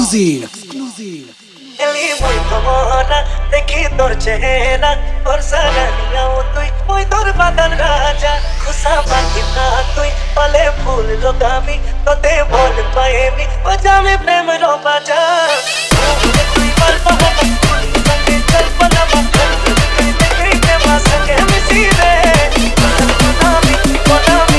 Eli muy tomona, देखी तोर चेहरा और सरानिया तुई muy तोर बदन राजा खुशा बाकी ना तुई पले फूल रोगामी तो ते बोल पाएमी बजा में प्रेम रो बजा तुई बाल बहाना संगे चल पला मखन देखी के मास के मिसी रे बनामी बनामी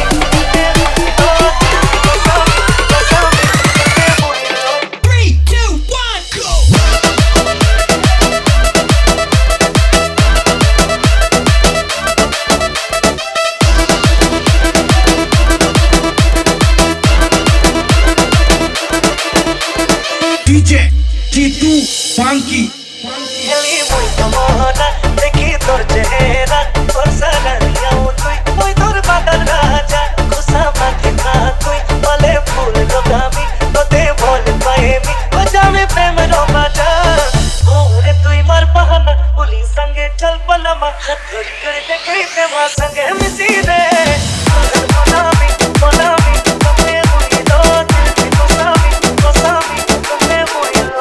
Kitu Funky Eli muy tomona, देखी तोर चेहरा और सरानिया तुई muy तोर बदन राजा खुशा बाकी ना तुई पले फूल रोगामी तो ते बोल पाएमी बजा में प्रेम रो बजा ओरे तुई मार बहाना पुली संगे चल पलमा हाथ धरी कर देखी ते मां संगे मिसी रे बनामी बनामी तुम्हें हुई दो दिल की कोसामी कोसामी तुम्हें हुई दो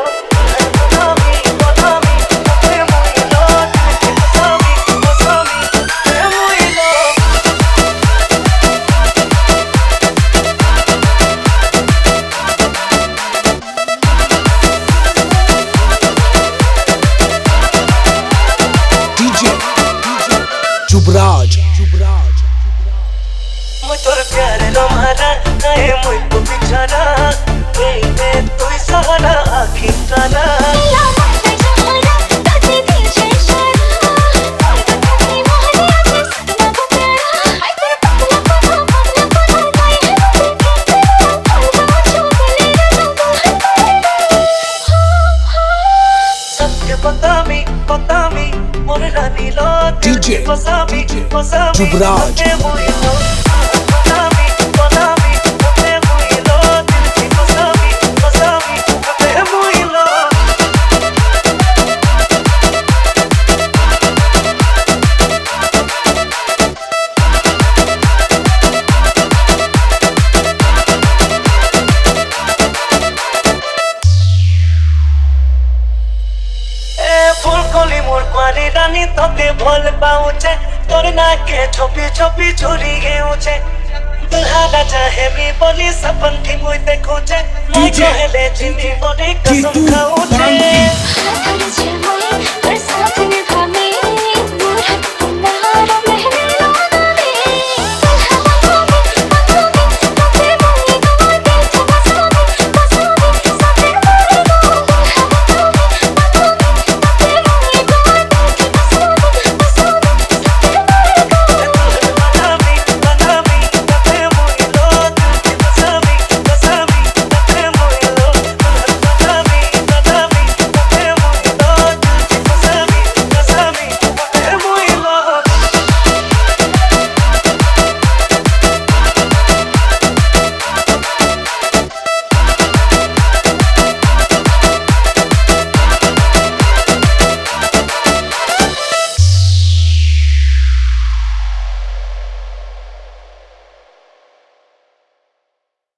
Muy torpeare lo mara, nae muy pupichara, baby tu sahara akhitana. Potami, potami, more rani lo DJ, potami, potami, Jubraj. Potami, potami, te muy lo, potami, potami, te muy lo. फुलकोली मोर क्वारी रानी तोते भोल पाऊचे तोर नाके छोपी छोपी छुरी गेउचे दुल्हा चाहे मी बोली सपन थी मुई देखुचे मैं कहले चिनी बोली कसम खा